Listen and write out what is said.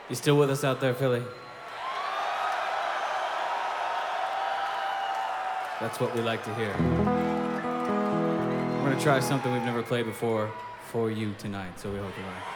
You still with us out there, Philly? That's what we like to hear. We're gonna try something we've never played before for you tonight, so we hope you like.